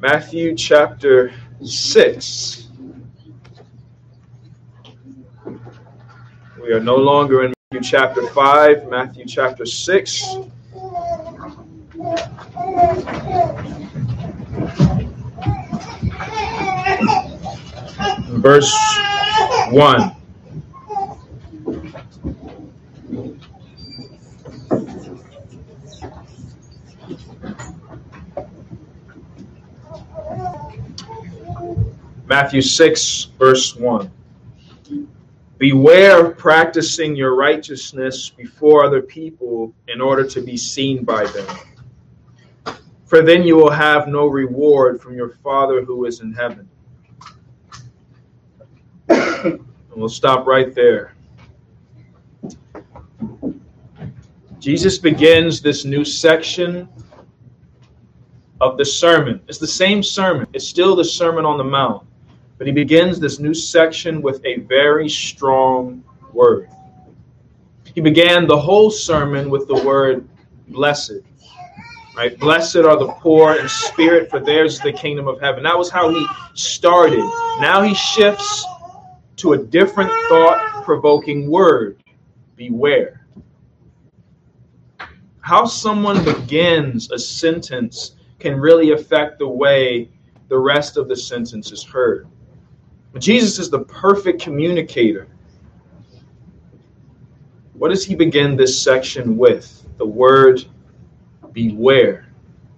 Matthew chapter 6. We are no longer in Matthew chapter 5, Matthew chapter 6. Verse 1. Matthew 6, verse 1. Beware of practicing your righteousness before other people in order to be seen by them. For then you will have no reward from your Father who is in heaven. And we'll stop right there. Jesus begins this new section of the sermon. It's the same sermon. It's still the Sermon on the Mount. But he begins this new section with a very strong word. He began the whole sermon with the word blessed. Right? Blessed are the poor in spirit, for theirs is the kingdom of heaven. That was how he started. Now he shifts to a different thought-provoking word. Beware. How someone begins a sentence can really affect the way the rest of the sentence is heard. Jesus is the perfect communicator. What does he begin this section with? The word beware.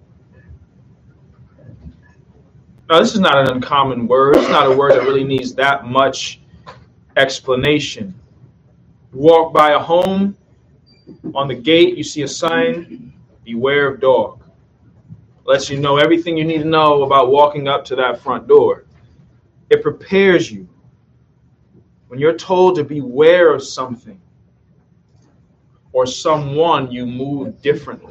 Now, this is not an uncommon word. It's not a word that really needs that much explanation. You walk by a home, on the gate, you see a sign, beware of dog. Lets you know everything you need to know about walking up to that front door. It prepares you. When you're told to beware of something or someone, you move differently.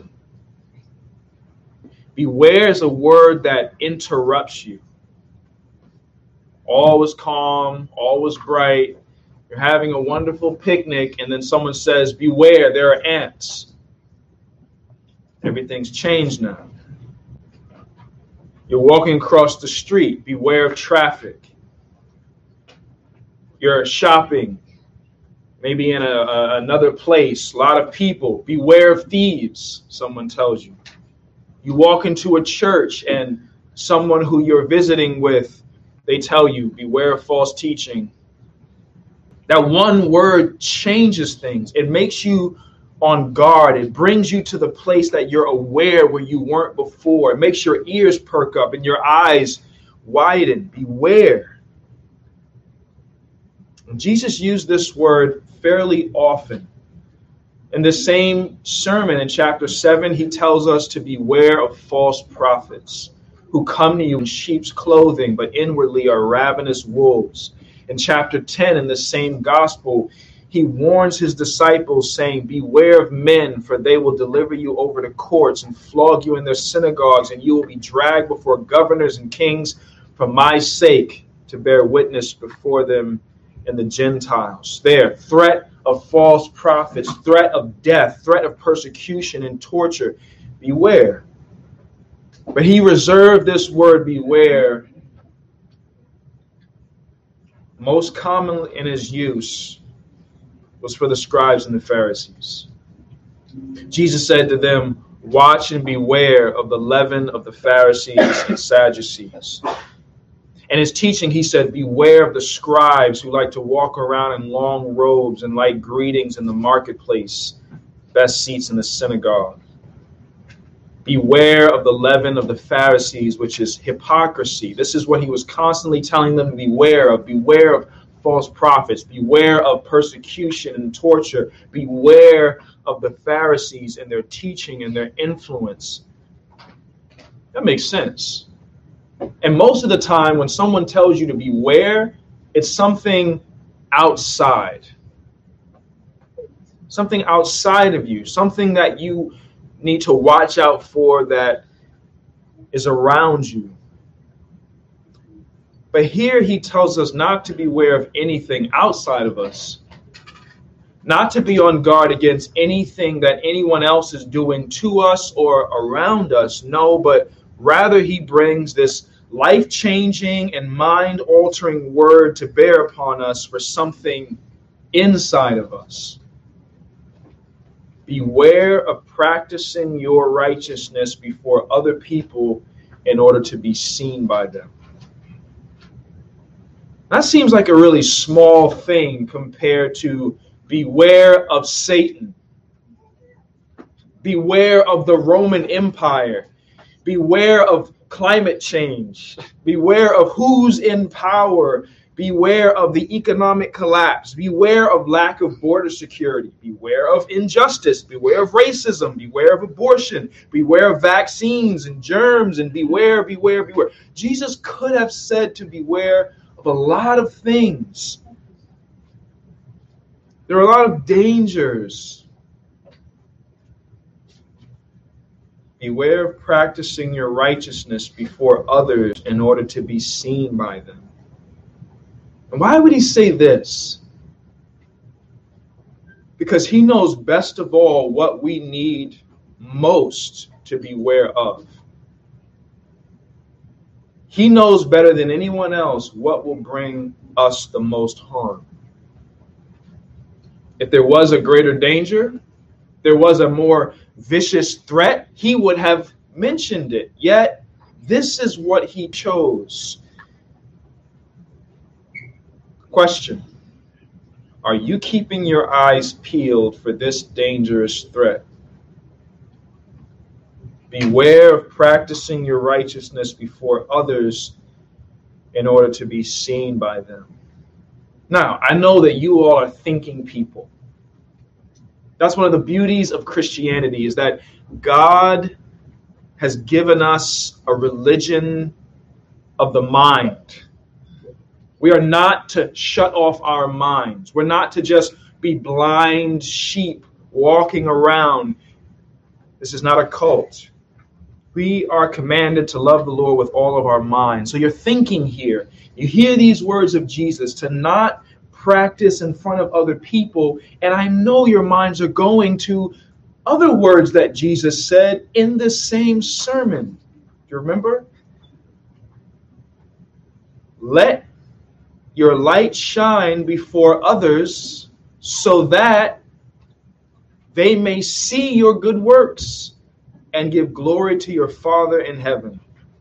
Beware is a word that interrupts you. All was calm, all was bright. You're having a wonderful picnic, and then someone says, beware, there are ants. Everything's changed now. You're walking across the street, beware of traffic. You're shopping, maybe in another place, a lot of people, beware of thieves, someone tells you. You walk into a church and someone who you're visiting with, they tell you, beware of false teaching. That one word changes things. It makes you on guard. It brings you to the place that you're aware where you weren't before. It makes your ears perk up and your eyes widen. Beware. And Jesus used this word fairly often. In the same sermon in chapter 7, he tells us to beware of false prophets who come to you in sheep's clothing, but inwardly are ravenous wolves. In chapter 10, in the same gospel, he warns his disciples, saying, beware of men, for they will deliver you over to courts and flog you in their synagogues, and you will be dragged before governors and kings for my sake to bear witness before them and the Gentiles. There, threat of false prophets, threat of death, threat of persecution and torture. Beware. But he reserved this word beware most commonly in his use was for the scribes and the Pharisees. Jesus said to them, watch and beware of the leaven of the Pharisees and Sadducees. In his teaching, he said, beware of the scribes who like to walk around in long robes and like greetings in the marketplace, best seats in the synagogue. Beware of the leaven of the Pharisees, which is hypocrisy. This is what he was constantly telling them to beware of. Beware of false prophets. Beware of persecution and torture. Beware of the Pharisees and their teaching and their influence. That makes sense. And most of the time when someone tells you to beware, it's something outside. Something outside of you. Something that you need to watch out for that is around you. But here he tells us not to beware of anything outside of us. Not to be on guard against anything that anyone else is doing to us or around us. No, but Rather, he brings this life-changing and mind-altering word to bear upon us for something inside of us. Beware of practicing your righteousness before other people in order to be seen by them. That seems like a really small thing compared to beware of Satan. Beware of the Roman Empire. Beware of climate change. Beware of who's in power. Beware of the economic collapse. Beware of lack of border security. Beware of injustice. Beware of racism. Beware of abortion. Beware of vaccines and germs. And beware. Jesus could have said to beware of a lot of things. There are a lot of dangers. Beware of practicing your righteousness before others in order to be seen by them. And why would he say this? Because he knows best of all what we need most to beware of. He knows better than anyone else what will bring us the most harm. If there was a greater danger, there was a more vicious threat, he would have mentioned it. Yet, this is what he chose. Question: are you keeping your eyes peeled for this dangerous threat? Beware of practicing your righteousness before others in order to be seen by them. Now, I know that you all are thinking people. That's one of the beauties of Christianity, is that God has given us a religion of the mind. We are not to shut off our minds. We're not to just be blind sheep walking around. This is not a cult. We are commanded to love the Lord with all of our minds. So you're thinking here. You hear these words of Jesus, to not practice in front of other people. And I know your minds are going to other words that Jesus said in the same sermon. Do you remember? Let your light shine before others so that they may see your good works and give glory to your Father in heaven.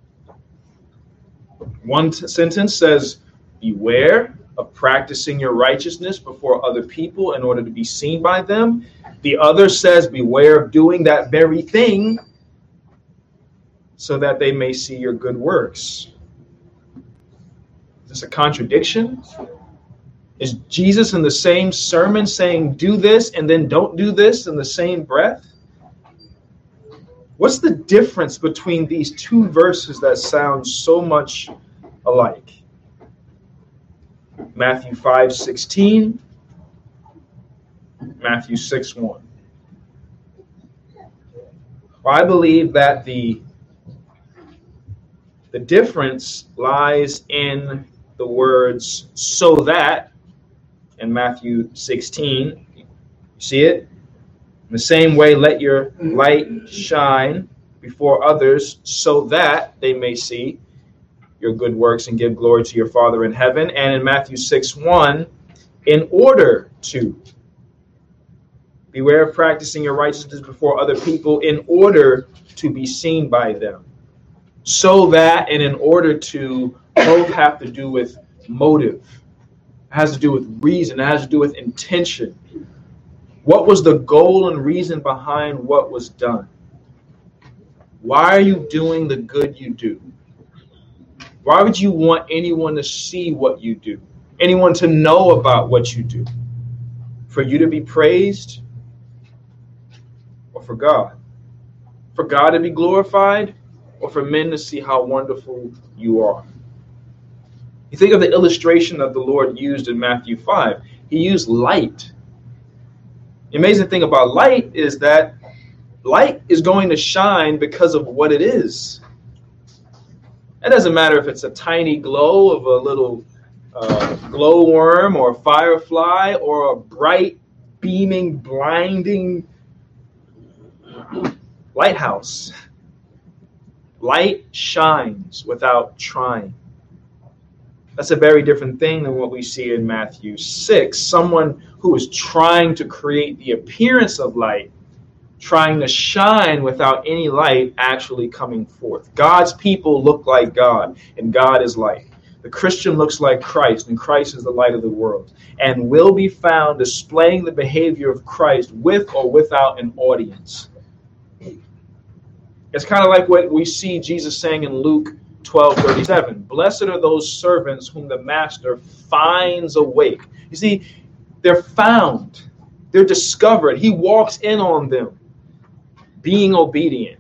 One sentence says, beware of practicing your righteousness before other people in order to be seen by them. The other says, beware of doing that very thing so that they may see your good works. Is this a contradiction? Is Jesus in the same sermon saying do this and then don't do this in the same breath? What's the difference between these two verses that sound so much alike? Matthew 5:16, Matthew 6:1. Well, I believe that the difference lies in the words so that in Matthew 16. You see it? In the same way, let your light shine before others so that they may see your good works and give glory to your Father in heaven. And in Matthew 6:1, in order to beware of practicing your righteousness before other people in order to be seen by them. So that and in order to both have to do with motive. It has to do with reason. It has to do with intention. What was the goal and reason behind what was done? Why are you doing the good you do? Why would you want anyone to see what you do? Anyone to know about what you do? For you to be praised? Or for God? For God to be glorified? Or for men to see how wonderful you are? You think of the illustration that the Lord used in Matthew 5. He used light. The amazing thing about light is that light is going to shine because of what it is. It doesn't matter if it's a tiny glow of a little glowworm or a firefly or a bright, beaming, blinding lighthouse. Light shines without trying. That's a very different thing than what we see in Matthew 6. Someone who is trying to create the appearance of light, trying to shine without any light actually coming forth. God's people look like God, and God is light. The Christian looks like Christ, and Christ is the light of the world, and will be found displaying the behavior of Christ with or without an audience. It's kind of like what we see Jesus saying in Luke 12:37. Blessed are those servants whom the master finds awake. You see, they're found. They're discovered. He walks in on them, being obedient.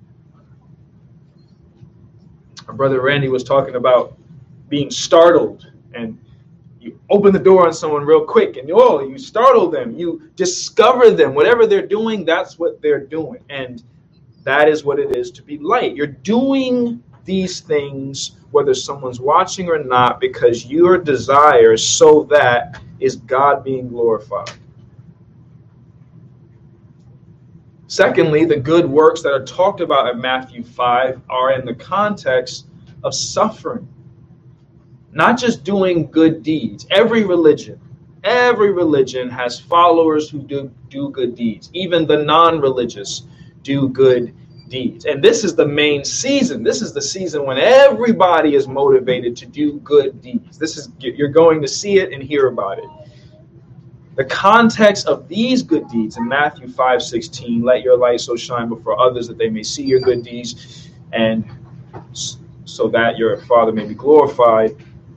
Our brother Randy was talking about being startled, and you open the door on someone real quick, and you startle them. You discover them. Whatever they're doing, that's what they're doing. And that is what it is to be light. You're doing these things whether someone's watching or not because your desire so that is God being glorified. Secondly, the good works that are talked about in Matthew 5 are in the context of suffering, not just doing good deeds. Every religion has followers who do good deeds. Even the non-religious do good deeds. And this is the main season. This is the season when everybody is motivated to do good deeds. You're going to see it and hear about it. The context of these good deeds in Matthew 5:16, let your light so shine before others that they may see your good deeds and so that your Father may be glorified,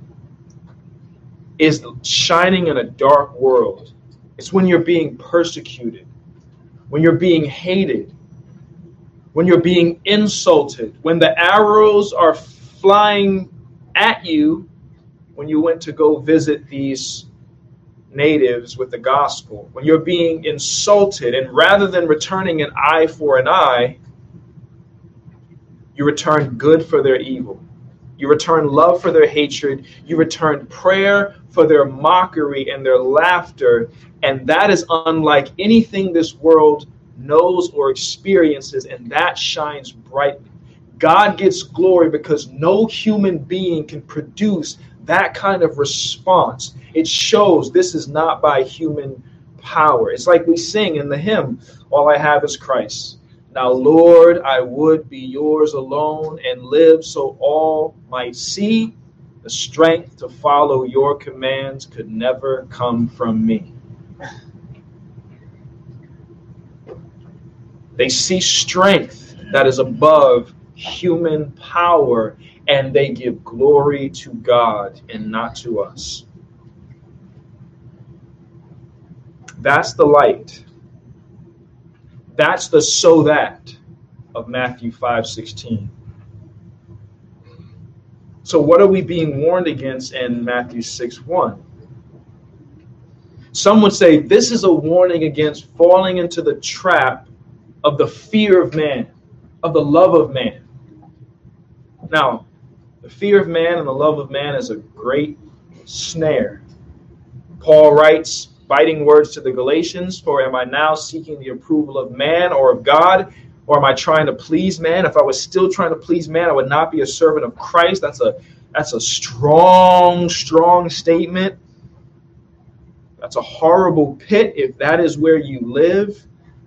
is shining in a dark world. It's when you're being persecuted, when you're being hated, when you're being insulted, when the arrows are flying at you when you went to go visit these natives with the gospel, when you're being insulted, and rather than returning an eye for an eye, you return good for their evil. You return love for their hatred. You return prayer for their mockery and their laughter. And that is unlike anything this world knows or experiences, and that shines brightly. God gets glory because no human being can produce that kind of response. It shows this is not by human power. It's like we sing in the hymn, all I have is Christ. Now, Lord, I would be yours alone and live so all might see. The strength to follow your commands could never come from me. They see strength that is above human power, and they give glory to God and not to us. That's the light. That's the so that of Matthew 5:16. So what are we being warned against in Matthew 6:1? Some would say this is a warning against falling into the trap of the fear of man, of the love of man. Now, the fear of man and the love of man is a great snare. Paul writes, biting words to the Galatians, for am I now seeking the approval of man or of God, or am I trying to please man? If I was still trying to please man, I would not be a servant of Christ. That's a strong statement. That's a horrible pit if that is where you live.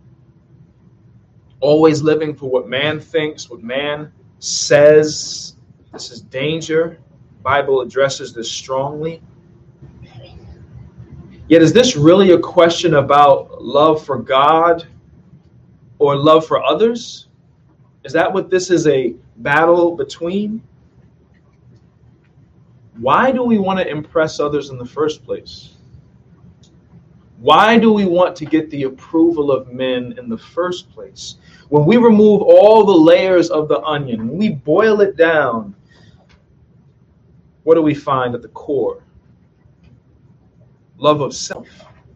Always living for what man thinks, what man says. This is danger. The Bible addresses this strongly. Yet is this really a question about love for God or love for others? Is that what this is a battle between? Why do we want to impress others in the first place? Why do we want to get the approval of men in the first place? When we remove all the layers of the onion, when we boil it down, what do we find at the core? Love of self.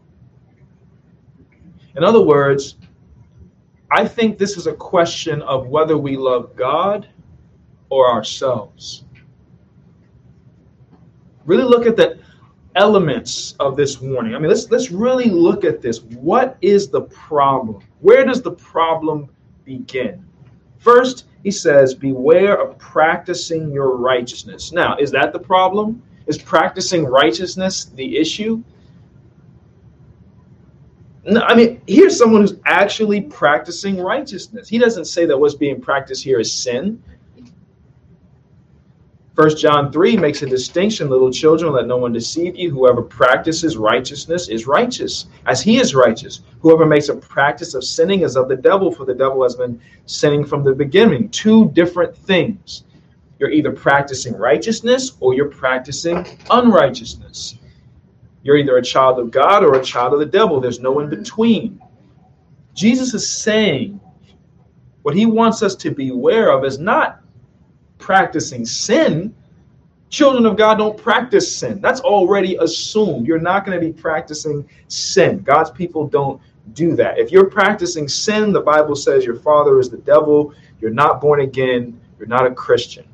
In other words, I think this is a question of whether we love God or ourselves. Really look at the elements of this warning. I mean, let's really look at this. What is the problem? Where does the problem begin? First, he says, beware of practicing your righteousness. Now, is that the problem? Is practicing righteousness the issue? No, I mean, here's someone who's actually practicing righteousness. He doesn't say that what's being practiced here is sin. 1 John 3 makes a distinction, little children, let no one deceive you. Whoever practices righteousness is righteous, as he is righteous. Whoever makes a practice of sinning is of the devil, for the devil has been sinning from the beginning. Two different things. You're either practicing righteousness or you're practicing unrighteousness. You're either a child of God or a child of the devil. There's no in between. Jesus is saying what he wants us to beware of is not practicing sin. Children of God don't practice sin. That's already assumed. You're not going to be practicing sin. God's people don't do that. If you're practicing sin, the Bible says your father is the devil. You're not born again. You're not a Christian.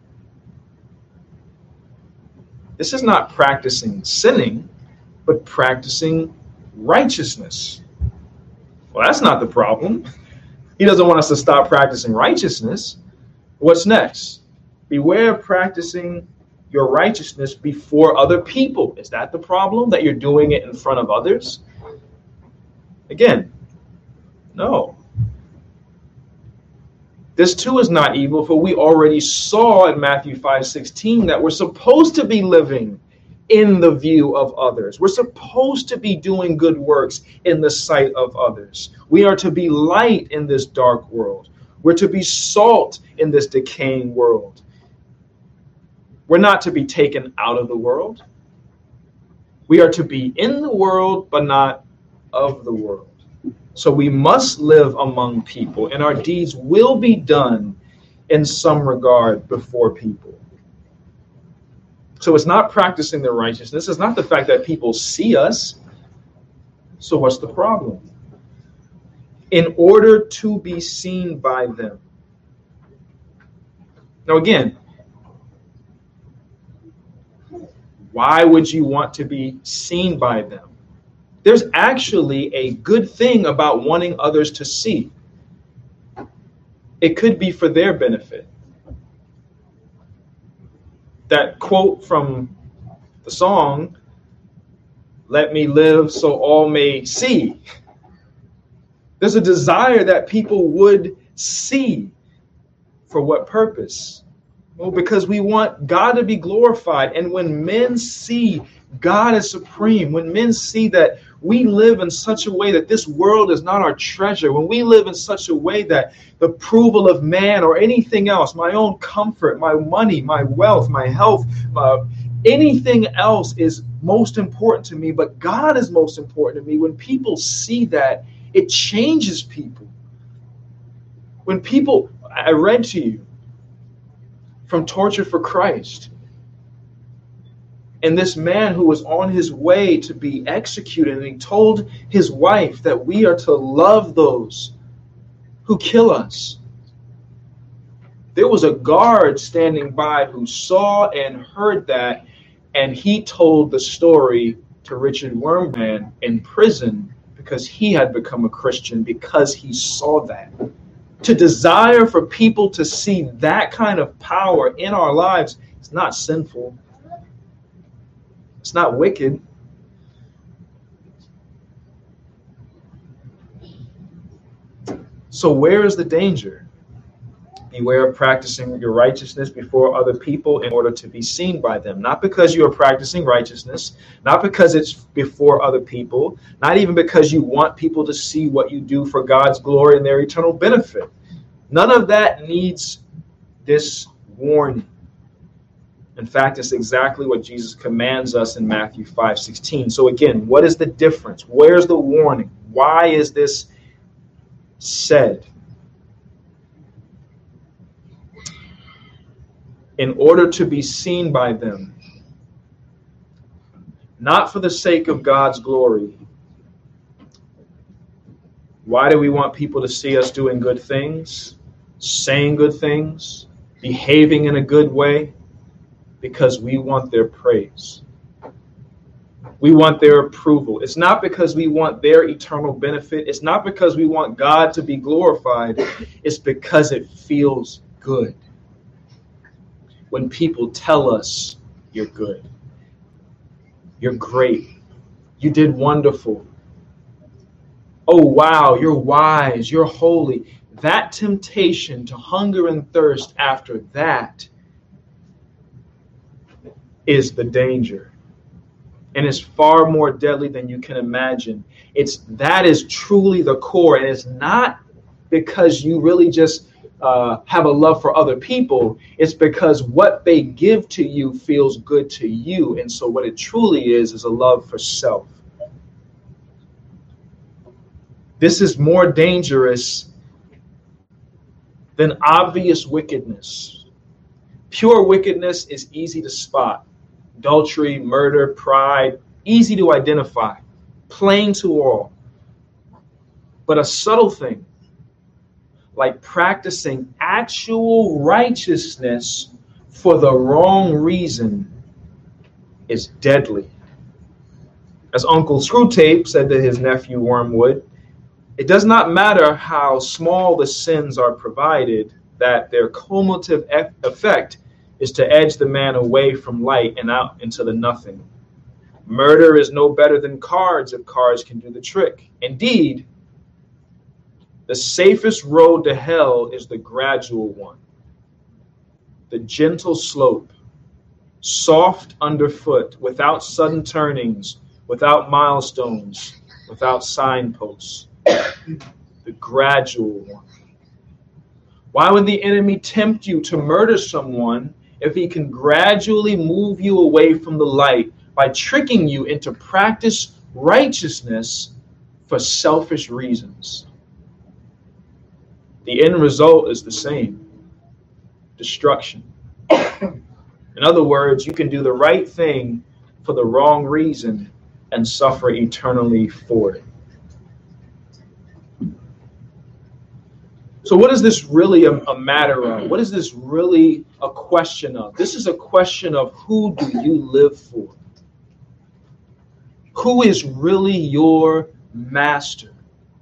This is not practicing sinning, but practicing righteousness. Well, that's not the problem. He doesn't want us to stop practicing righteousness. What's next? Beware of practicing your righteousness before other people. Is that the problem? That you're doing it in front of others? Again, no. This too is not evil, for we already saw in Matthew 5:16 that we're supposed to be living in the view of others. We're supposed to be doing good works in the sight of others. We are to be light in this dark world. We're to be salt in this decaying world. We're not to be taken out of the world. We are to be in the world, but not of the world. So we must live among people, and our deeds will be done in some regard before people. So it's not practicing the righteousness. It's not the fact that people see us. So what's the problem? In order to be seen by them. Now again, why would you want to be seen by them? There's actually a good thing about wanting others to see. It could be for their benefit. That quote from the song, "Let me live so all may see." There's a desire that people would see. For what purpose? Well, because we want God to be glorified. And when men see God is supreme, when men see that we live in such a way that this world is not our treasure, when we live in such a way that the approval of man or anything else, my own comfort, my money, my wealth, my health, anything else is most important to me, but God is most important to me. When people see that, it changes people. When people, I read to you from Torture for Christ, and this man who was on his way to be executed, and he told his wife that we are to love those who kill us. There was a guard standing by who saw and heard that, and he told the story to Richard Wormman in prison because he had become a Christian because he saw that. To desire for people to see that kind of power in our lives is not sinful. It's not wicked. So where is the danger? Beware of practicing your righteousness before other people in order to be seen by them. Not because you are practicing righteousness, not because it's before other people, not even because you want people to see what you do for God's glory and their eternal benefit. None of that needs this warning. In fact, it's exactly what Jesus commands us in Matthew 5:16. So again, what is the difference? Where's the warning? Why is this said? In order to be seen by them, not for the sake of God's glory. Why do we want people to see us doing good things, saying good things, behaving in a good way? Because we want their praise. We want their approval. It's not because we want their eternal benefit. It's not because we want God to be glorified. It's because it feels good when people tell us you're good, you're great, you did wonderful. Oh, wow, you're wise, you're holy. That temptation to hunger and thirst after that is the danger. And it's far more deadly than you can imagine. That is truly the core. And it's not because you really just have a love for other people. It's because what they give to you feels good to you. And so what it truly is a love for self. This is more dangerous than obvious wickedness. Pure wickedness is easy to spot. Adultery, murder, pride, easy to identify, plain to all. But a subtle thing, like practicing actual righteousness for the wrong reason, is deadly. As Uncle Screwtape said to his nephew Wormwood, it does not matter how small the sins are provided, that their cumulative effect is to edge the man away from light and out into the nothing. Murder is no better than cards if cards can do the trick. Indeed, the safest road to hell is the gradual one, the gentle slope, soft underfoot, without sudden turnings, without milestones, without signposts, the gradual one. Why would the enemy tempt you to murder someone if he can gradually move you away from the light by tricking you into practice righteousness for selfish reasons? The end result is the same: destruction. In other words, you can do the right thing for the wrong reason and suffer eternally for it. So what is this really a matter of? What is this really a question of? This is a question of, who do you live for? Who is really your master?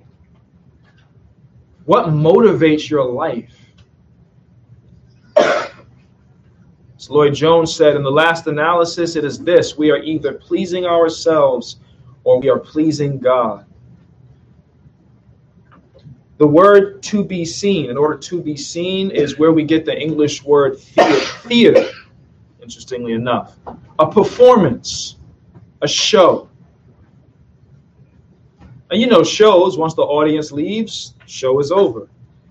What motivates your life? As Lloyd Jones said, in the last analysis, it is this: we are either pleasing ourselves or we are pleasing God. The word "to be seen," in order to be seen, is where we get the English word theater, interestingly enough. A performance, a show. And you know shows, once the audience leaves, show is over.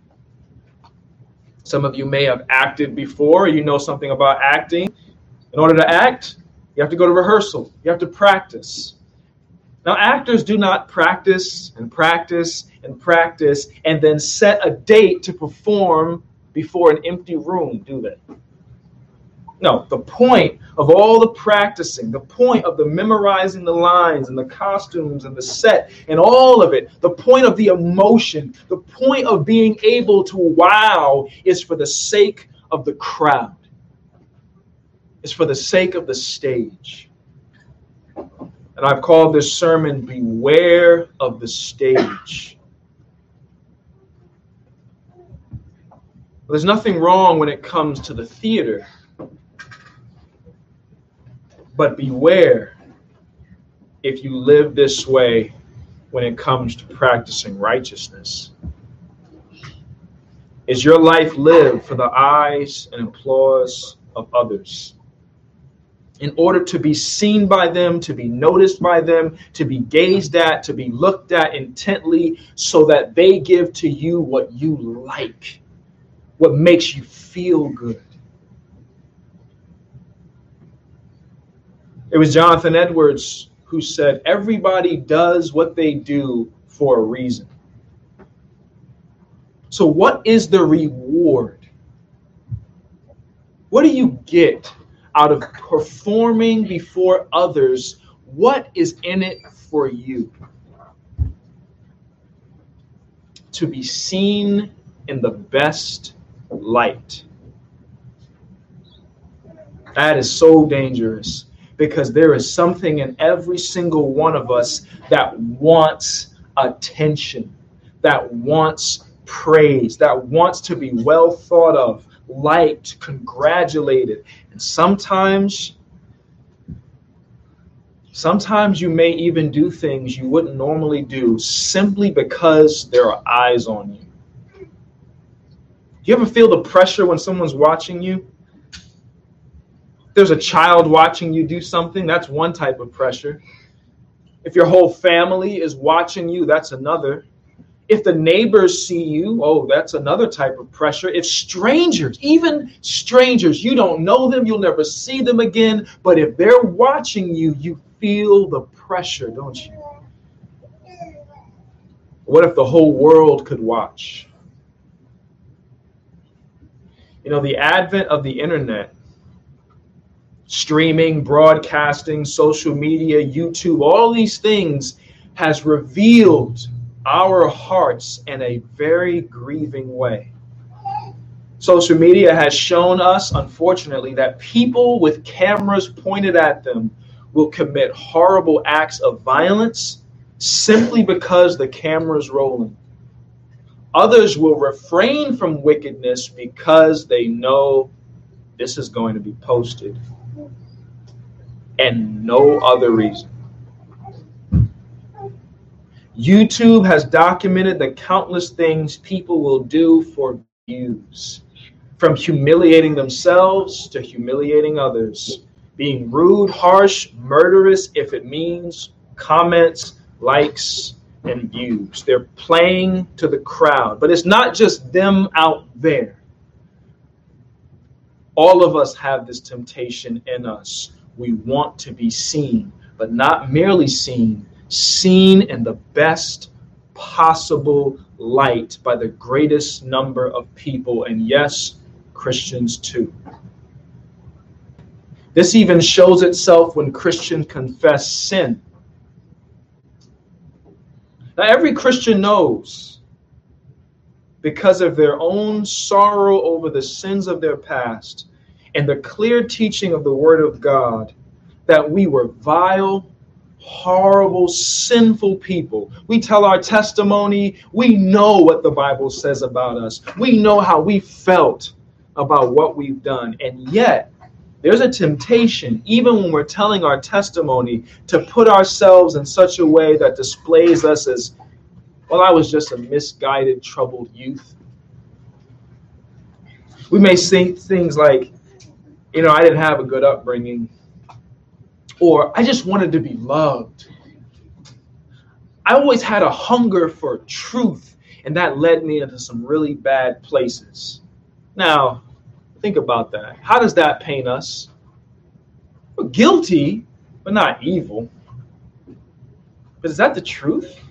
Some of you may have acted before. You know something about acting. In order to act, you have to go to rehearsal. You have to practice. Now, actors do not practice and practice and practice and then set a date to perform before an empty room, do they? No, the point of all the practicing, the point of the memorizing the lines and the costumes and the set and all of it, the point of the emotion, the point of being able to wow is for the sake of the crowd. It's for the sake of the stage. And I've called this sermon, Beware of the Stage. There's nothing wrong when it comes to the theater. But beware if you live this way when it comes to practicing righteousness. Is your life lived for the eyes and applause of others? In order to be seen by them, to be noticed by them, to be gazed at, to be looked at intently, so that they give to you what you like, what makes you feel good. It was Jonathan Edwards who said, everybody does what they do for a reason. So what is the reward? What do you get out of performing before others? What is in it for you? To be seen in the best light. That is so dangerous. because there is something in every single one of us that wants attention, that wants praise, that wants to be well thought of, liked, congratulated. And sometimes you may even do things you wouldn't normally do simply because there are eyes on you. Do you ever feel the pressure when someone's watching you? If there's a child watching you do something, that's one type of pressure. If your whole family is watching you, that's another. If the neighbors see you, oh, that's another type of pressure. If strangers, even strangers, you don't know them, you'll never see them again, but if they're watching you, you feel the pressure, don't you? What if the whole world could watch? You know, the advent of the internet, streaming, broadcasting, social media, YouTube, all these things has revealed our hearts in a very grieving way. Social media has shown us, unfortunately, that people with cameras pointed at them will commit horrible acts of violence simply because the camera's rolling. Others will refrain from wickedness because they know this is going to be posted, and no other reason. YouTube has documented the countless things people will do for views, from humiliating themselves to humiliating others, being rude, harsh, murderous if it means comments, likes, and views. They're playing to the crowd, but it's not just them out there. All of us have this temptation in us. We want to be seen, but not merely seen in the best possible light by the greatest number of people, and yes, Christians too. This even shows itself when Christians confess sin. Now, every Christian knows, because of their own sorrow over the sins of their past and the clear teaching of the Word of God, that we were vile, horrible, sinful people. We tell our testimony. We know what the Bible says about us. We know how we felt about what we've done. And yet, there's a temptation, even when we're telling our testimony, to put ourselves in such a way that displays us as, well, I was just a misguided, troubled youth. We may say things like, I didn't have a good upbringing. Or I just wanted to be loved. I always had a hunger for truth, and that led me into some really bad places. Now, think about that. How does that paint us? We're guilty, but not evil. But is that the truth?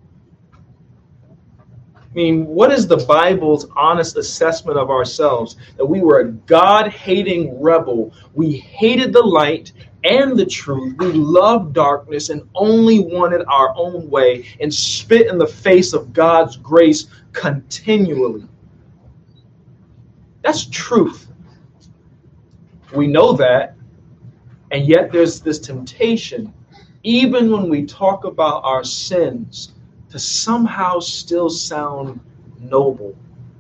I mean, what is the Bible's honest assessment of ourselves? That we were a God-hating rebel. We hated the light and the truth. We loved darkness and only wanted our own way and spit in the face of God's grace continually. That's truth. We know that, and yet there's this temptation, even when we talk about our sins, to somehow still sound noble.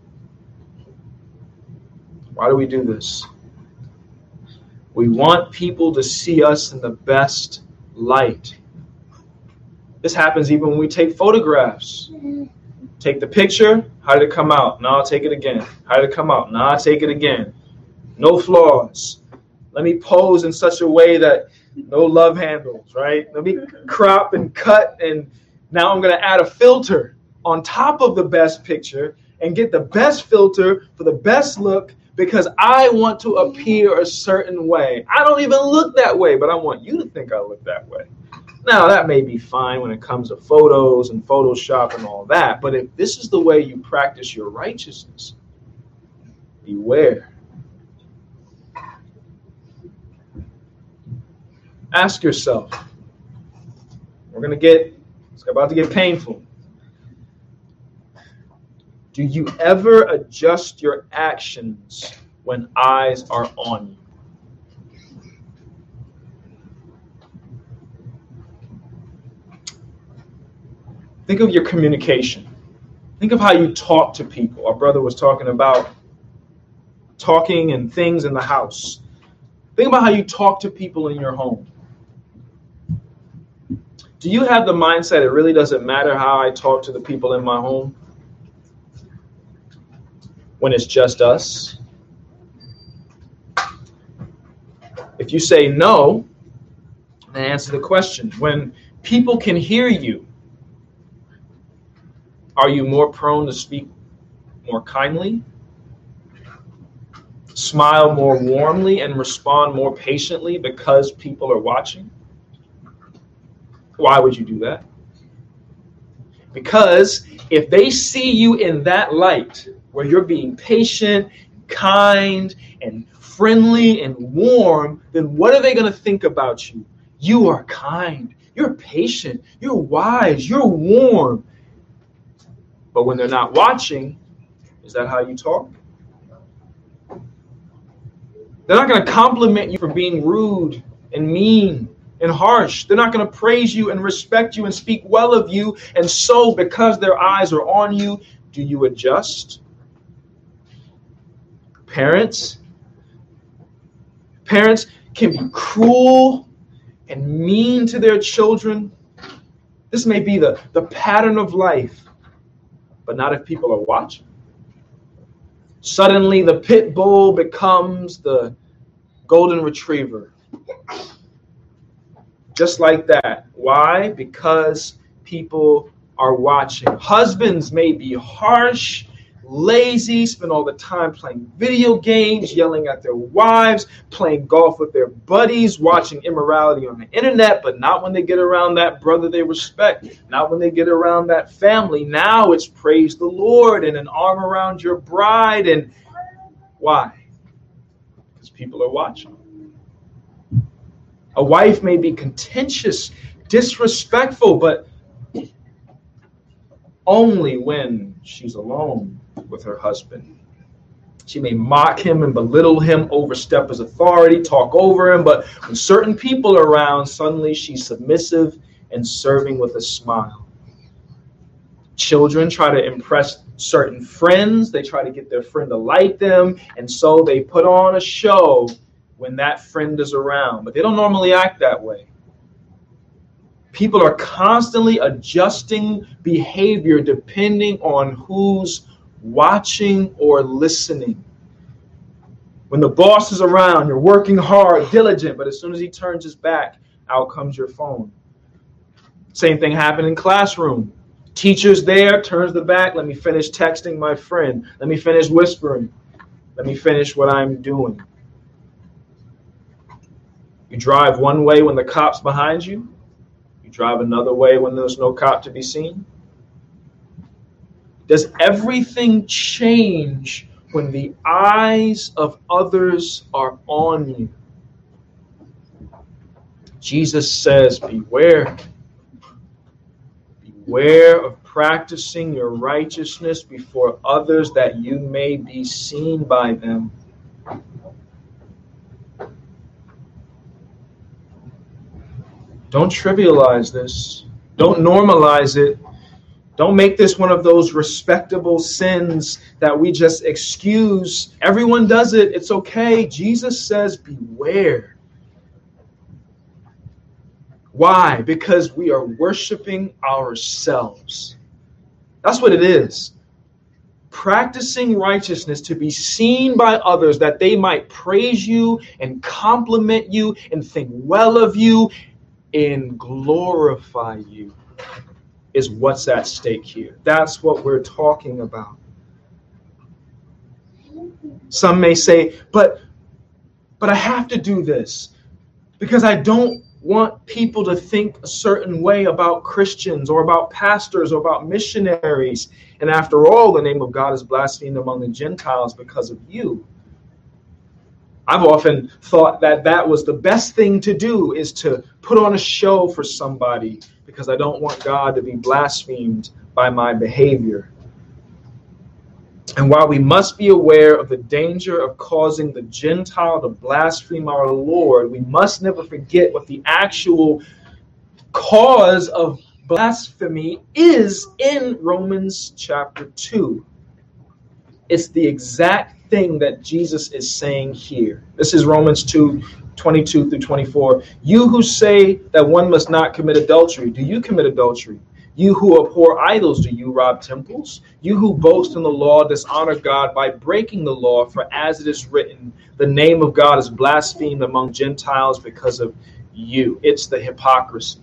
Why do we do this? We want people to see us in the best light. This happens even when we take photographs. Take the picture, how did it come out? Now I'll take it again. How did it come out? Now I'll take it again. No flaws. Let me pose in such a way that no love handles, right? Let me crop and cut, and now I'm going to add a filter on top of the best picture and get the best filter for the best look because I want to appear a certain way. I don't even look that way, but I want you to think I look that way. Now, that may be fine when it comes to photos and Photoshop and all that, but if this is the way you practice your righteousness, beware. Ask yourself, it's about to get painful. Do you ever adjust your actions when eyes are on you? Think of your communication. Think of how you talk to people. Our brother was talking about talking and things in the house. Think about how you talk to people in your home. Do you have the mindset it really doesn't matter how I talk to the people in my home when it's just us? If you say no, then answer the question. When people can hear you, are you more prone to speak more kindly, smile more warmly, and respond more patiently because people are watching? Why would you do that? Because if they see you in that light, where you're being patient, kind, and friendly and warm, then what are they going to think about you? You are kind, you're patient, you're wise, you're warm. But when they're not watching, is that how you talk? They're not going to compliment you for being rude and mean and harsh. They're not going to praise you and respect you and speak well of you. And so, because their eyes are on you, do you adjust? Parents can be cruel and mean to their children. This may be the pattern of life, but not if people are watching. Suddenly, the pit bull becomes the golden retriever. Just like that. Why? Because people are watching. Husbands may be harsh, lazy, spend all the time playing video games, yelling at their wives, playing golf with their buddies, watching immorality on the internet, but not when they get around that brother they respect, not when they get around that family. Now it's praise the Lord and an arm around your bride. And why? Because people are watching. A wife may be contentious, disrespectful, but only when she's alone with her husband. She may mock him and belittle him, overstep his authority, talk over him, but when certain people are around, suddenly she's submissive and serving with a smile. Children try to impress certain friends. They try to get their friend to like them, and so they put on a show when that friend is around, but they don't normally act that way. People are constantly adjusting behavior depending on who's watching or listening. When the boss is around, you're working hard, diligent, but as soon as he turns his back, out comes your phone. Same thing happened in classroom. Teacher's there, turns the back, let me finish texting my friend. Let me finish whispering. Let me finish what I'm doing. You drive one way when the cop's behind you. You drive another way when there's no cop to be seen. Does everything change when the eyes of others are on you? Jesus says, beware. Beware of practicing your righteousness before others that you may be seen by them. Don't trivialize this. Don't normalize it. Don't make this one of those respectable sins that we just excuse. Everyone does it. It's okay. Jesus says, beware. Why? Because we are worshiping ourselves. That's what it is. Practicing righteousness to be seen by others that they might praise you and compliment you and think well of you and glorify you is what's at stake here. That's what we're talking about. Some may say, but I have to do this because I don't want people to think a certain way about Christians or about pastors or about missionaries. And after all, the name of God is blasphemed among the Gentiles because of you. I've often thought that was the best thing to do, is to put on a show for somebody because I don't want God to be blasphemed by my behavior. And while we must be aware of the danger of causing the Gentile to blaspheme our Lord, we must never forget what the actual cause of blasphemy is in Romans chapter 2. It's the exact thing that Jesus is saying here. This is Romans 2:22 through 24. You who say that one must not commit adultery, do you commit adultery? You who abhor idols, do you rob temples? You who boast in the law, dishonor God by breaking the law. For as it is written, the name of God is blasphemed among Gentiles because of you. It's the hypocrisy.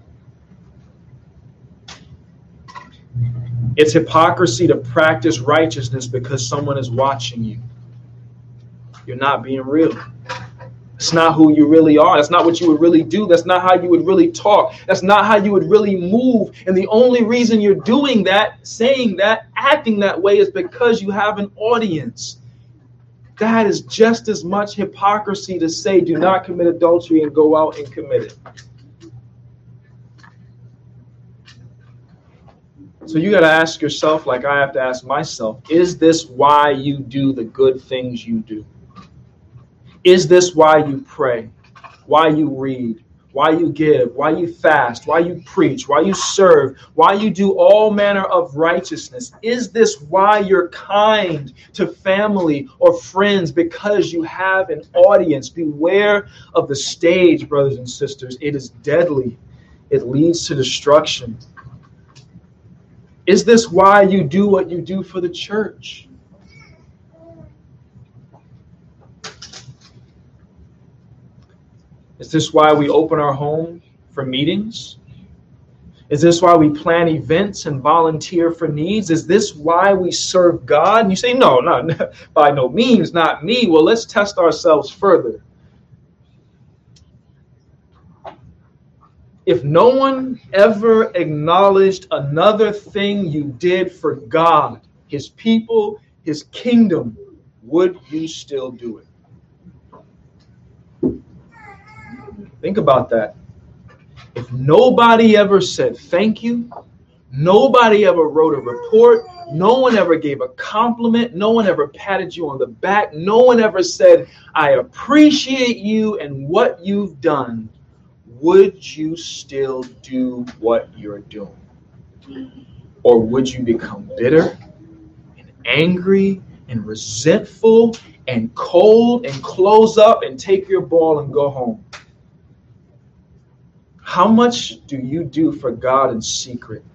It's hypocrisy to practice righteousness because someone is watching you. You're not being real. It's not who you really are. That's not what you would really do. That's not how you would really talk. That's not how you would really move. And the only reason you're doing that, saying that, acting that way is because you have an audience. That is just as much hypocrisy to say, do not commit adultery and go out and commit it. So you got to ask yourself, like I have to ask myself, is this why you do the good things you do? Is this why you pray, why you read, why you give, why you fast, why you preach, why you serve, why you do all manner of righteousness? Is this why you're kind to family or friends? Because you have an audience. Beware of the stage, brothers and sisters. It is deadly. It leads to destruction. Is this why you do what you do for the church? Is this why we open our home for meetings? Is this why we plan events and volunteer for needs? Is this why we serve God? And you say, no, by no means, not me. Well, let's test ourselves further. If no one ever acknowledged another thing you did for God, his people, his kingdom, would you still do it? Think about that. If nobody ever said thank you, nobody ever wrote a report, no one ever gave a compliment, no one ever patted you on the back, no one ever said, I appreciate you and what you've done, would you still do what you're doing? Or would you become bitter and angry and resentful and cold and close up and take your ball and go home? How much do you do for God in secret?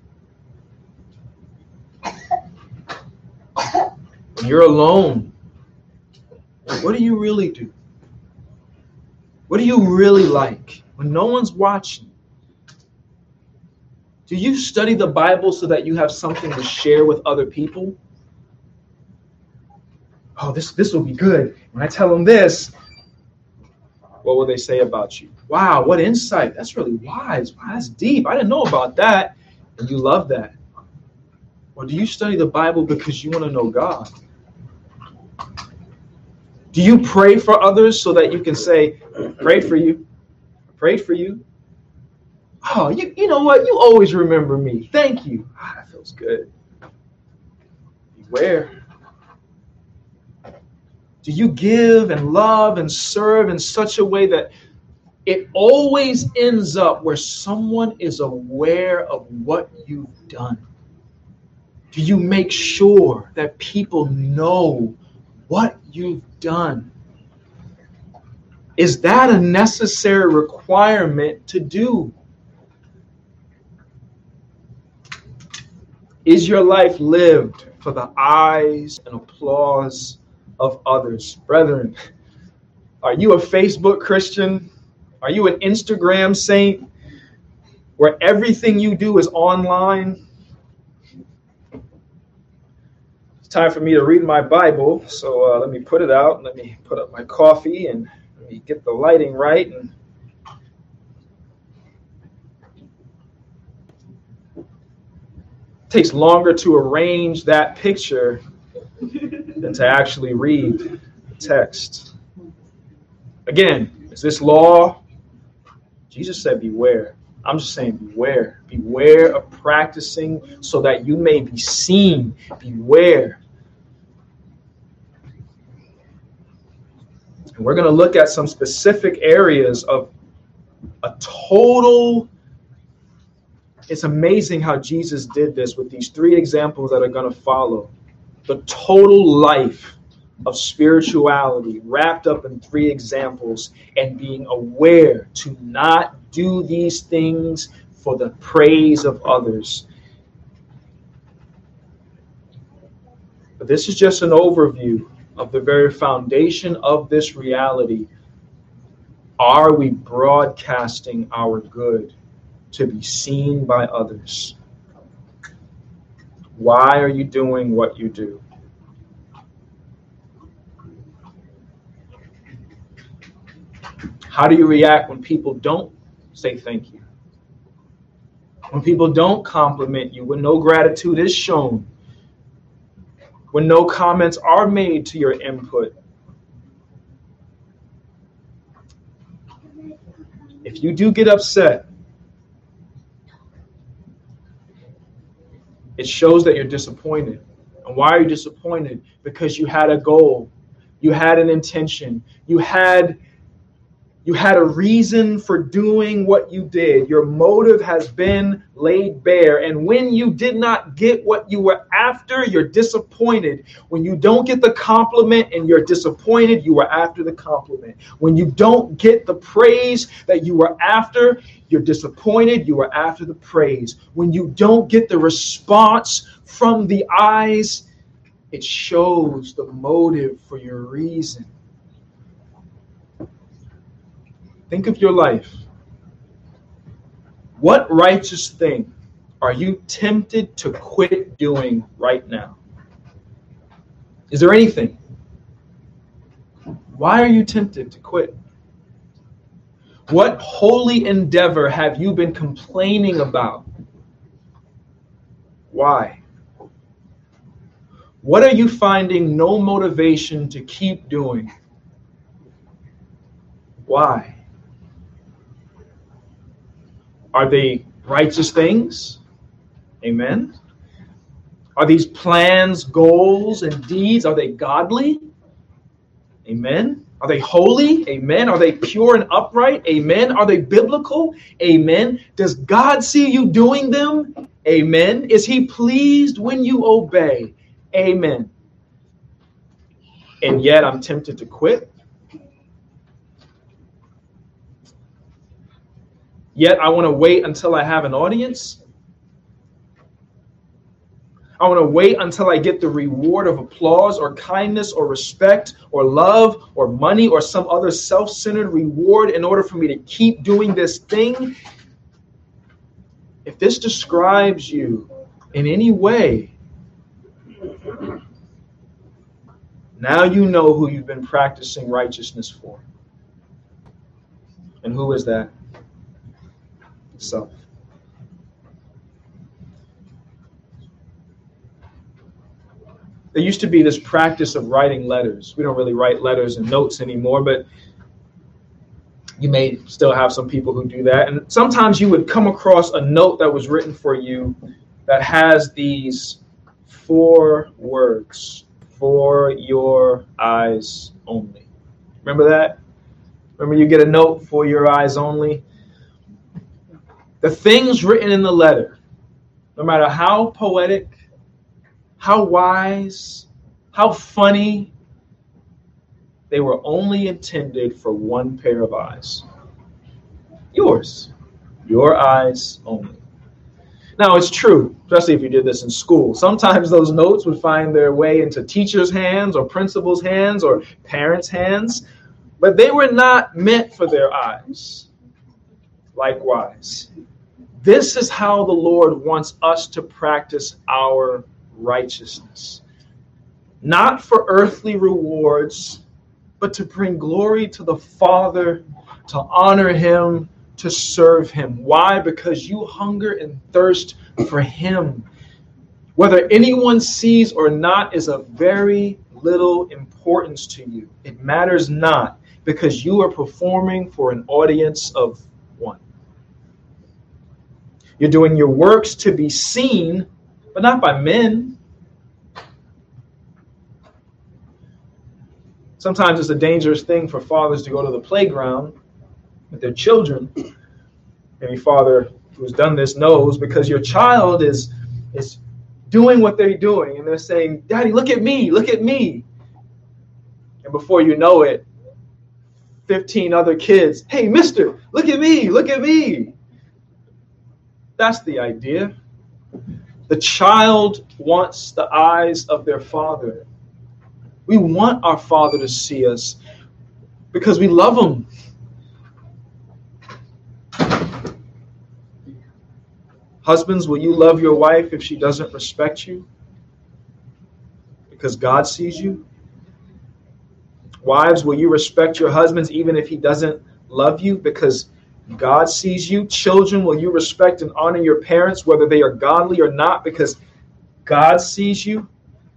When you're alone, what do you really do? What do you really like? When no one's watching, do you study the Bible so that you have something to share with other people? Oh, this will be good. When I tell them this, what will they say about you? Wow, what insight. That's really wise. Wow, that's deep. I didn't know about that. And you love that. Or do you study the Bible because you want to know God? Do you pray for others so that you can say, prayed for you? Prayed for you. Oh, you know what? You always remember me. Thank you. That feels good. Beware. Do you give and love and serve in such a way that it always ends up where someone is aware of what you've done? Do you make sure that people know what you've done? Is that a necessary requirement to do? Is your life lived for the eyes and applause of others? Brethren, are you a Facebook Christian? Are you an Instagram saint where everything you do is online? It's time for me to read my Bible, so let me put it out. Let me put up my coffee and let me get the lighting right. And it takes longer to arrange that picture than to actually read the text. Again, is this law? Jesus said, beware. I'm just saying, beware. Beware of practicing so that you may be seen. Beware. And we're going to look at some specific areas of a total It's amazing how Jesus did this with these three examples that are going to follow. The total life of spirituality wrapped up in three examples, and being aware to not do these things for the praise of others. But this is just an overview of the very foundation of this reality. Are we broadcasting our good to be seen by others? Why are you doing what you do? How do you react when people don't say thank you? When people don't compliment you, when no gratitude is shown, when no comments are made to your input? If you do get upset, it shows that you're disappointed. And why are you disappointed? Because you had a goal. You had an intention. You had a reason for doing what you did. Your motive has been laid bare. And when you did not get what you were after, you're disappointed. When you don't get the compliment and you're disappointed, you were after the compliment. When you don't get the praise that you were after, you're disappointed, you were after the praise. When you don't get the response from the eyes, it shows the motive for your reason. Think of your life. What righteous thing are you tempted to quit doing right now? Is there anything? Why are you tempted to quit? What holy endeavor have you been complaining about? Why? What are you finding no motivation to keep doing? Why? Are they righteous things? Amen. Are these plans, goals, and deeds, are they godly? Amen. Are they holy? Amen. Are they pure and upright? Amen. Are they biblical? Amen. Does God see you doing them? Amen. Is he pleased when you obey? Amen. And yet I'm tempted to quit. Yet I want to wait until I have an audience. I want to wait until I get the reward of applause or kindness or respect or love or money or some other self-centered reward in order for me to keep doing this thing. If this describes you in any way, now you know who you've been practicing righteousness for. And who is that? Self. There used to be this practice of writing letters. We don't really write letters and notes anymore, but you may still have some people who do that. And sometimes you would come across a note that was written for you that has these 4 words: for your eyes only. Remember that? Remember you get a note for your eyes only? The things written in the letter, no matter how poetic, how wise, how funny, they were only intended for one pair of eyes. Yours. Your eyes only. Now, it's true, especially if you did this in school. Sometimes those notes would find their way into teachers' hands or principals' hands or parents' hands, but they were not meant for their eyes. Likewise, this is how the Lord wants us to practice our righteousness. Not for earthly rewards, but to bring glory to the Father, to honor him, to serve him. Why? Because you hunger and thirst for him. Whether anyone sees or not is of very little importance to you. It matters not, because you are performing for an audience of one. You're doing your works to be seen, but not by men. Sometimes it's a dangerous thing for fathers to go to the playground with their children. Maybe father who's done this knows, because your child is doing what they're doing, and they're saying, Daddy, look at me, look at me. And before you know it, 15 other kids, hey, mister, look at me, look at me. That's the idea. The child wants the eyes of their father. We want our Father to see us because we love him. Husbands, will you love your wife if she doesn't respect you? Because God sees you. Wives, will you respect your husbands even if he doesn't love you? Because God sees you. Children, will you respect and honor your parents, whether they are godly or not? Because God sees you.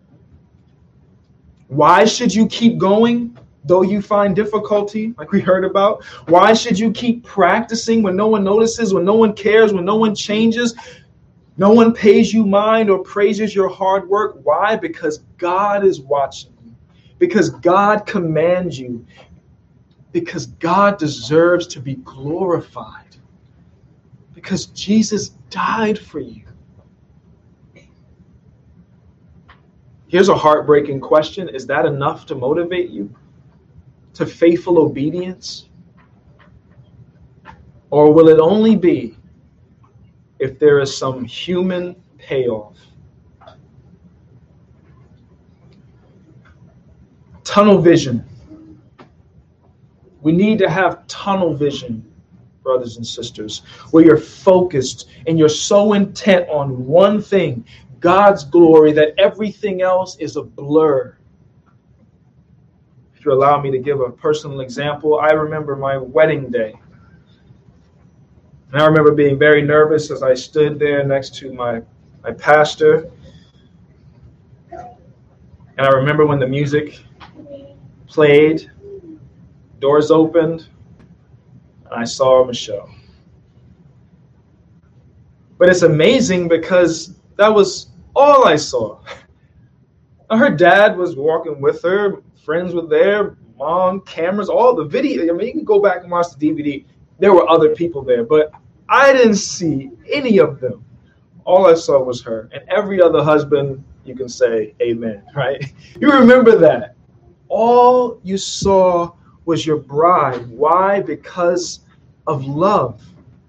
Why should you keep going, though you find difficulty, like we heard about? Why should you keep practicing when no one notices, when no one cares, when no one changes? No one pays you mind or praises your hard work. Why? Because God is watching you. Because God commands you. Because God deserves to be glorified. Because Jesus died for you. Here's a heartbreaking question. Is that enough to motivate you to faithful obedience? Or will it only be if there is some human payoff? Tunnel vision. We need to have tunnel vision, brothers and sisters, where you're focused and you're so intent on one thing, God's glory, that everything else is a blur. If you allow me to give a personal example, I remember my wedding day. And I remember being very nervous as I stood there next to my pastor. And I remember when the music played, doors opened, and I saw Michelle. But it's amazing because that was all I saw. Her dad was walking with her, friends were there, mom, cameras, all the video. I mean, you can go back and watch the DVD. There were other people there, but I didn't see any of them. All I saw was her. And every other husband, you can say amen, right? You remember that. All you saw was your bride. Why? Because of love.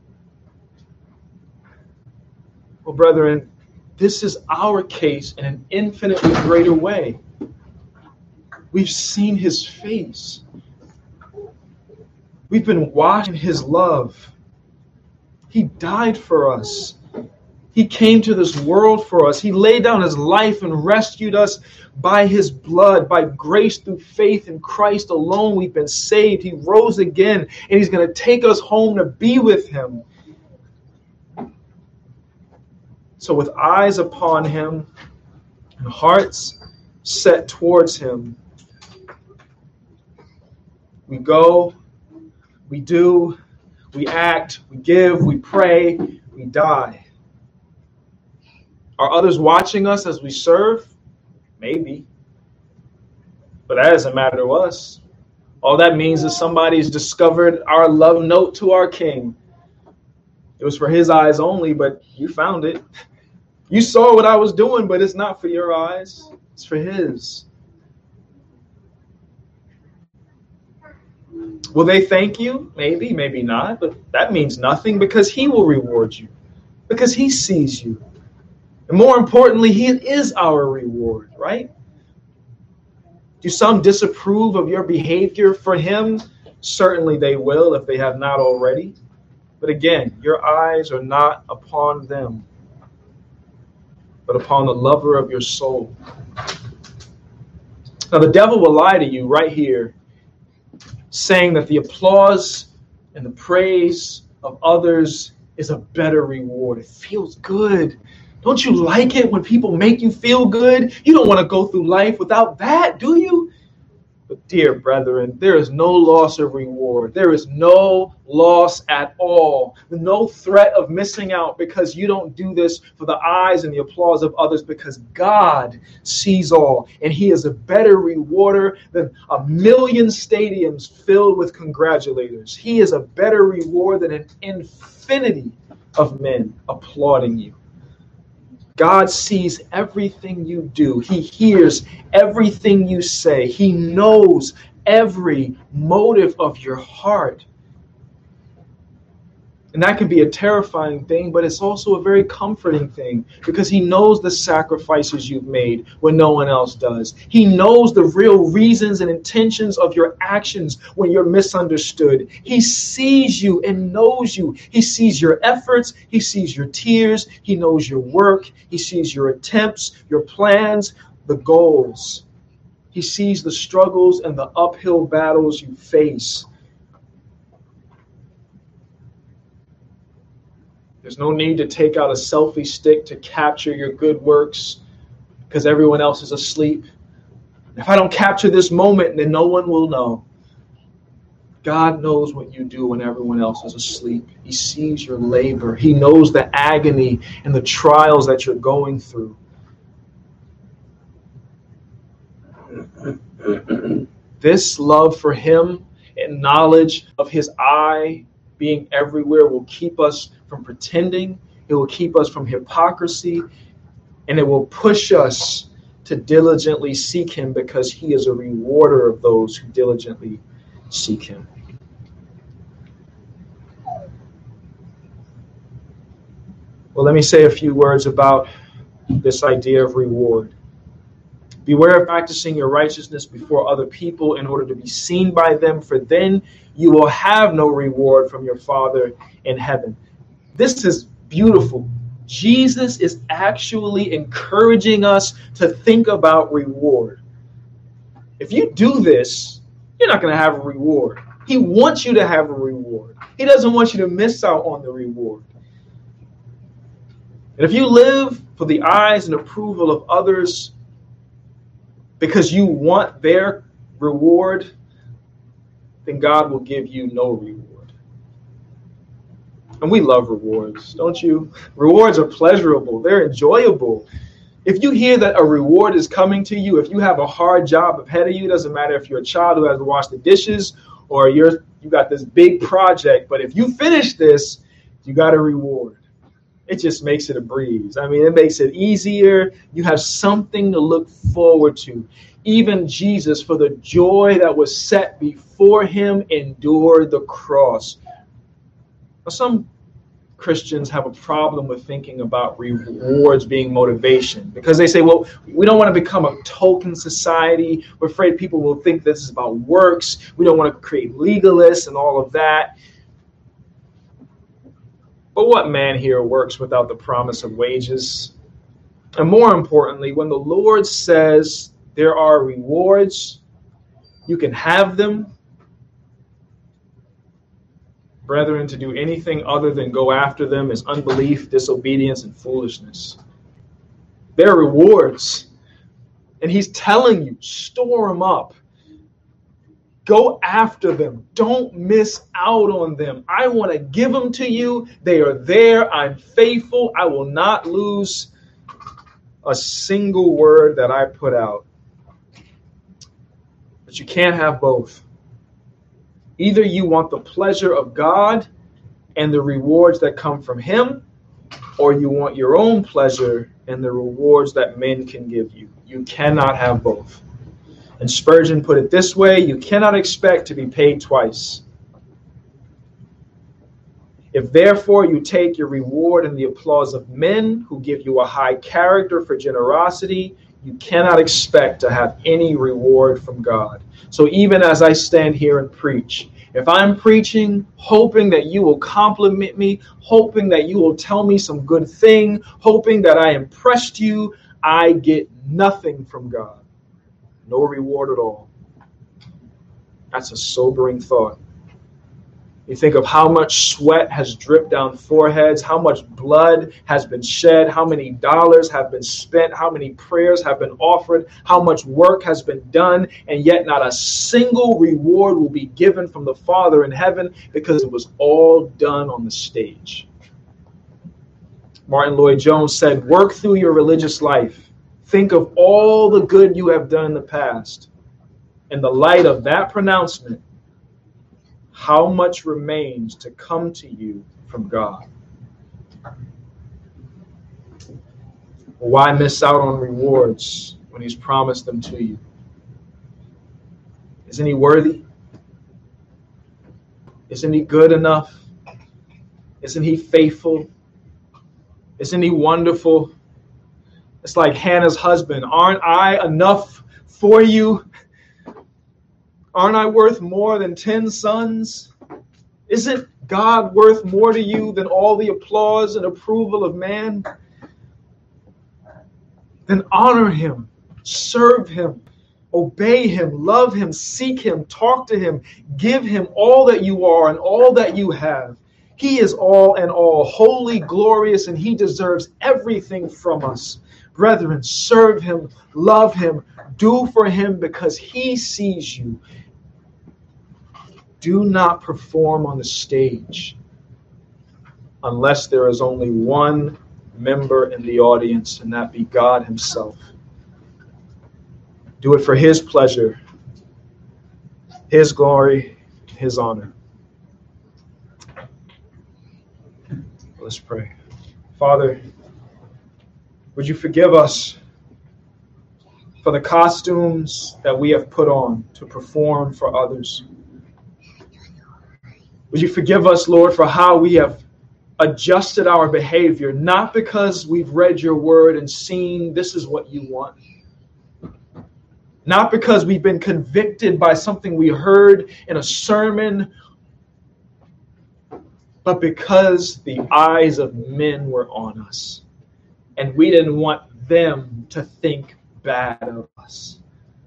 Well, brethren, this is our case in an infinitely greater way. We've seen his face. We've been watching his love. He died for us. He came to this world for us. He laid down his life and rescued us by his blood, by grace through faith in Christ alone. We've been saved. He rose again, and he's going to take us home to be with him. So with eyes upon him and hearts set towards him, we go, we do, we act, we give, we pray, we die. Are others watching us as we serve? Maybe. But that doesn't matter to us. All that means is somebody's discovered our love note to our King. It was for his eyes only, but you found it. You saw what I was doing, but it's not for your eyes. It's for his. Will they thank you? Maybe, maybe not. But that means nothing because he will reward you. Because he sees you. And more importantly, he is our reward, right? Do some disapprove of your behavior for him? Certainly they will if they have not already. But again, your eyes are not upon them, but upon the lover of your soul. Now, the devil will lie to you right here, saying that the applause and the praise of others is a better reward. It feels good. Don't you like it when people make you feel good? You don't want to go through life without that, do you? But dear brethren, there is no loss of reward. There is no loss at all. No threat of missing out because you don't do this for the eyes and the applause of others, because God sees all. And he is a better rewarder than 1,000,000 stadiums filled with congratulators. He is a better reward than an infinity of men applauding you. God sees everything you do. He hears everything you say. He knows every motive of your heart. And that can be a terrifying thing, but it's also a very comforting thing because he knows the sacrifices you've made when no one else does. He knows the real reasons and intentions of your actions when you're misunderstood. He sees you and knows you. He sees your efforts. He sees your tears. He knows your work. He sees your attempts, your plans, the goals. He sees the struggles and the uphill battles you face. There's no need to take out a selfie stick to capture your good works because everyone else is asleep. If I don't capture this moment, then no one will know. God knows what you do when everyone else is asleep. He sees your labor. He knows the agony and the trials that you're going through. This love for him and knowledge of his eye being everywhere will keep us from pretending. It will keep us from hypocrisy, and it will push us to diligently seek him because he is a rewarder of those who diligently seek him. Well, let me say a few words about this idea of reward. Beware of practicing your righteousness before other people in order to be seen by them, for then you will have no reward from your Father in heaven. This is beautiful. Jesus is actually encouraging us to think about reward. If you do this, you're not going to have a reward. He wants you to have a reward. He doesn't want you to miss out on the reward. And if you live for the eyes and approval of others because you want their reward, then God will give you no reward. And we love rewards, don't you? Rewards are pleasurable. They're enjoyable. If you hear that a reward is coming to you, if you have a hard job ahead of you, it doesn't matter if you're a child who has to wash the dishes or you got this big project, but if you finish this, you got a reward. It just makes it a breeze. I mean, it makes it easier. You have something to look forward to. Even Jesus, for the joy that was set before him, endured the cross. Now, some Christians have a problem with thinking about rewards being motivation because they say, well, we don't want to become a token society. We're afraid people will think this is about works. We don't want to create legalists and all of that. But what man here works without the promise of wages? And more importantly, when the Lord says there are rewards, you can have them. Brethren, to do anything other than go after them is unbelief, disobedience, and foolishness. There are rewards. And he's telling you, store them up. Go after them. Don't miss out on them. I want to give them to you. They are there. I'm faithful. I will not lose a single word that I put out. But you can't have both. Either you want the pleasure of God and the rewards that come from him, or you want your own pleasure and the rewards that men can give you. You cannot have both. And Spurgeon put it this way: you cannot expect to be paid twice. If therefore you take your reward in the applause of men who give you a high character for generosity, you cannot expect to have any reward from God. So even as I stand here and preach, if I'm preaching, hoping that you will compliment me, hoping that you will tell me some good thing, hoping that I impressed you, I get nothing from God. No reward at all. That's a sobering thought. You think of how much sweat has dripped down foreheads, how much blood has been shed, how many dollars have been spent, how many prayers have been offered, how much work has been done, and yet not a single reward will be given from the Father in heaven because it was all done on the stage. Martin Lloyd-Jones said, work through your religious life. Think of all the good you have done in the past. In the light of that pronouncement, how much remains to come to you from God? Why miss out on rewards when he's promised them to you? Isn't he worthy? Isn't he good enough? Isn't he faithful? Isn't he wonderful? It's like Hannah's husband. Aren't I enough for you? Aren't I worth more than 10 sons? Isn't God worth more to you than all the applause and approval of man? Then honor him, serve him, obey him, love him, seek him, talk to him, give him all that you are and all that you have. He is all and all, holy, glorious, and he deserves everything from us. Brethren, serve him, love him, do for him because he sees you. Do not perform on the stage unless there is only one member in the audience, and that be God himself. Do it for his pleasure, his glory, his honor. Let's pray. Father, would you forgive us for the costumes that we have put on to perform for others? Would you forgive us, Lord, for how we have adjusted our behavior, not because we've read your word and seen this is what you want, not because we've been convicted by something we heard in a sermon, but because the eyes of men were on us and we didn't want them to think bad of us.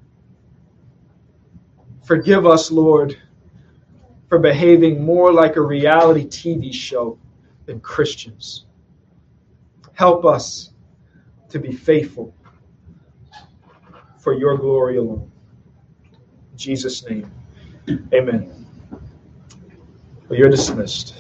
Forgive us, Lord, for behaving more like a reality TV show than Christians. Help us to be faithful for your glory alone. In Jesus' name, amen. Well, you're dismissed.